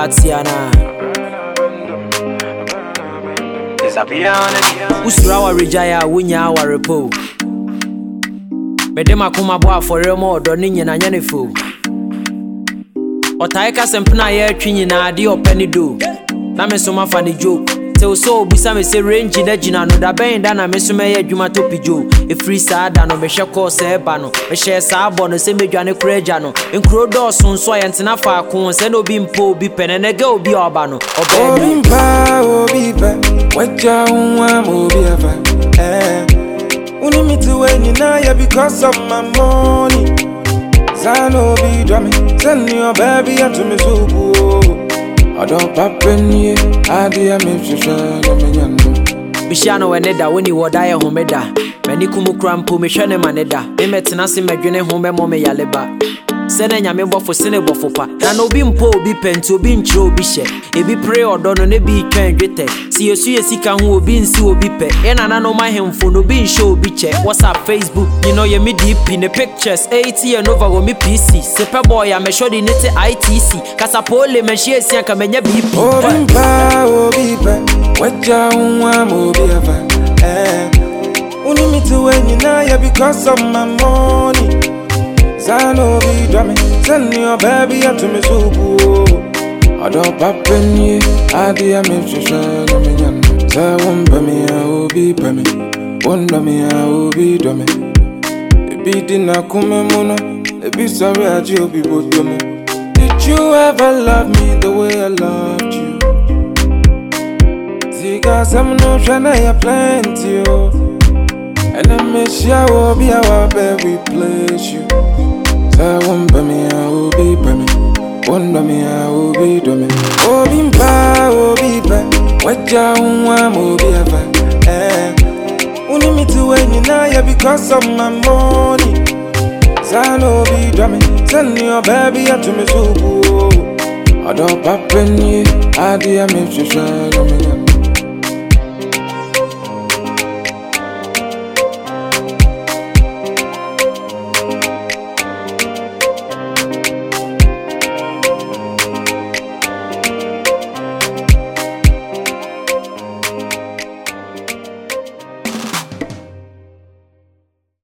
Watiana. Usura wa rejaya wunya wa repo. Medema kuma boa for remo do ninye na nyanefo. Otaika sempna ye twinyi na ade opani do. Na me so ma fa ni joke. Te so obisa me se range na gina no da ben da na me so me ye adwuma to pijo. E free sada no me hwe course e ba no. Me hye sa abo no se medwane kuraja no. Enkro do so nso ye ntena fa ko se no bi mpo obi penene ga obi oba no. Obi mpa obi pe. Waja unwa obi ava. Uni me to when you na ya because of my money. Zano be drumming. Send your baby up to me so. I don't pop in here, I dear me, Bishano Weneda, when you would die a homeda. Many kumu crampo, Mishane Maneda. They met Nasi Magune home, Mome Yaleba. Sending a member for Senebo for Pa. And no being po, be pen to be in Joe Bishet. If be pray or don't be trained with it. See you see a sick who will be in Sue Bipe. And I know my home for no being show biche. What's up, Facebook? You know, you me deep in the pictures. 80 and over with me PC. Sepa boy, I'm a shoddy knit ITC. Casapole, and she is young, come and be people. Oh, be what young one will be a only me to when you know because of my money. Zano be drumming, send your baby up to me so. I don't pop in here, I dear me, Shana. Say one by me, I will be by me. One by me, I will be drumming. The beating I come mono, the be sorry, I will be both me. Did you ever love me the way I loved you? Zika, some no Shana, plenty, and I miss you, I will be our baby place you. Say one by me, I will be by me. One by me, I will be by me. Oh, be by. What ya want, will be ever. Only me to when you know because of my money. Zano be drumming. Send your baby up to me so. I don't pop in here. I dear me, Shana.